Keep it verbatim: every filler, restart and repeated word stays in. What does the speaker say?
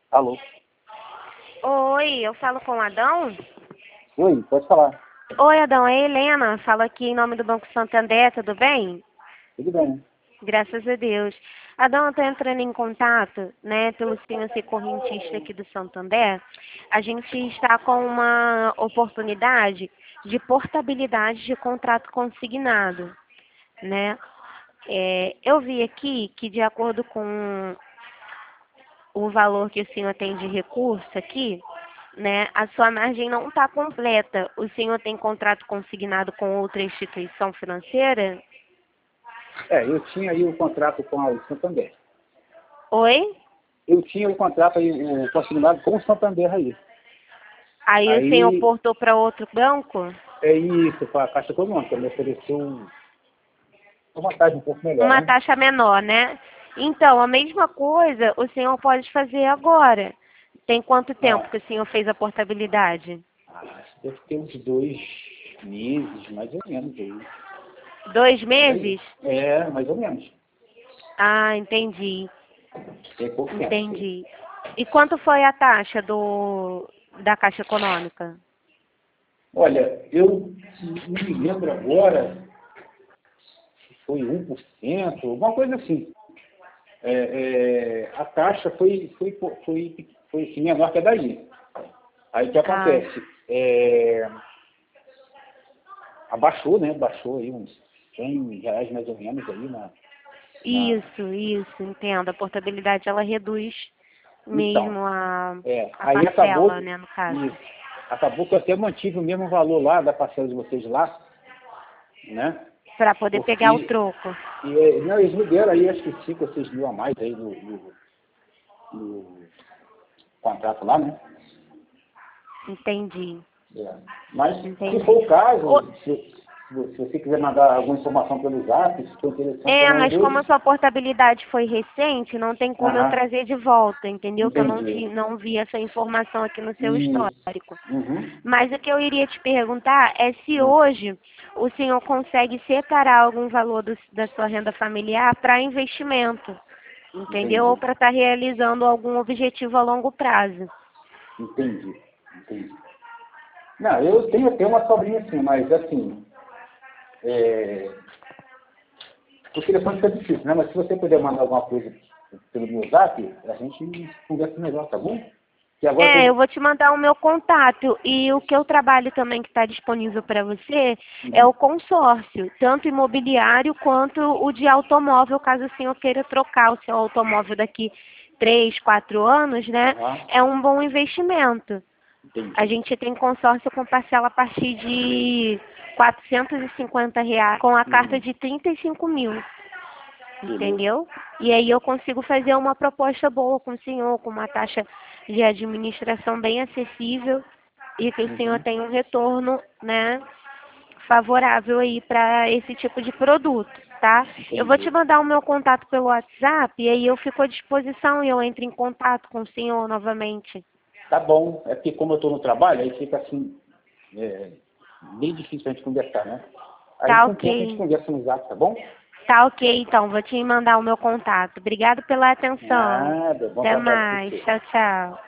Alô? Oi, eu falo com o Adão? Oi, pode falar. Oi, Adão, é a Helena. Falo aqui em nome do Banco Santander, tudo bem? Tudo bem? Graças a Deus. Adão, eu estou entrando em contato, né, pelo senhor ser correntista aqui do Santander. A gente está com uma oportunidade de portabilidade de contrato consignado, né? É, eu vi aqui que, de acordo com o valor que o senhor tem de recurso aqui, né, a sua margem não está completa. O senhor tem contrato consignado com outra instituição financeira? É, eu tinha aí o contrato com a Santander. Oi? Eu tinha o contrato aí, o consignado com o Santander aí. Aí o senhor Aí, portou para outro banco? é isso, para a Caixa Econômica, me ofereceu um- uma vantagem um pouco melhor, Uma né? taxa menor, né? Então, a mesma coisa o senhor pode fazer agora. Tem quanto tempo Ah, que o senhor fez a portabilidade? acho que deve ter uns dois meses, mais ou menos aí. Dois Por aí. meses? É, mais ou menos. Ah, entendi. Tem pouco tempo. Entendi. E quanto foi a taxa do da Caixa Econômica? Olha, eu não me lembro agora se foi um por cento, alguma coisa assim. É, é, a taxa foi, foi, foi, foi assim, menor que a daí. Aí o que Ah, acontece? É, abaixou, né? Baixou aí uns cem reais mais ou menos aí na. na... isso, isso, entendo. A portabilidade ela reduz Então, mesmo a, é, a aí acabou, parcela, né, no caso. isso, acabou que eu até mantive o mesmo valor lá da parcela de vocês lá, né? Para poder pegar o Porque troco. e, é, não, eles me deram aí acho que cinco ou seis mil a mais aí no, no, no contrato lá, né? Entendi, É. Mas, se for entendi. o caso, O- se, se você quiser mandar alguma informação pelo zap, se for interessante para É, nós mas como a dois. sua portabilidade foi recente, não tem como eu Aham, trazer de volta, entendeu? Que eu não entendi. vi, não vi essa informação aqui no seu Isso. histórico. Uhum. Mas o que eu iria te perguntar é se Hum, hoje o senhor consegue separar algum valor do- da sua renda familiar para investimento, entendeu? Ou entendi. para estar realizando algum objetivo a longo prazo. Entendi. Entendi. Não, eu tenho até uma sobrinha assim, mas assim, é, o telefone fica difícil, né? Mas se você puder mandar alguma coisa pelo meu zap, a gente conversa melhor, tá bom? Que agora É, eu eu vou te mandar o meu contato e o que eu trabalho também que está disponível para você é tô. o consórcio, tanto imobiliário quanto o de automóvel, caso o senhor queira trocar o seu automóvel daqui três, quatro anos, né? Aham, É um bom investimento. A entendi. gente tem consórcio com parcela a partir de quatrocentos e cinquenta reais, com a carta Uhum. de trinta e cinco mil, Beleza. entendeu? E aí eu consigo fazer uma proposta boa com o senhor, com uma taxa de administração bem acessível e que o senhor Uhum. tenha um retorno, né, favorável aí para esse tipo de produto, tá? Eu vou te Entendi. mandar o meu contato pelo WhatsApp e aí eu fico à disposição e eu entro em contato com o senhor novamente. Tá bom. É porque como eu estou no trabalho, aí fica assim, é, bem difícil a gente conversar, né? Aí Tá com o tempo a gente ok. conversa no zap, tá bom? Tá ok, então. Vou te mandar o meu contato. Obrigado pela atenção. Nada, bom Até trabalho para mais. você. Tchau, tchau.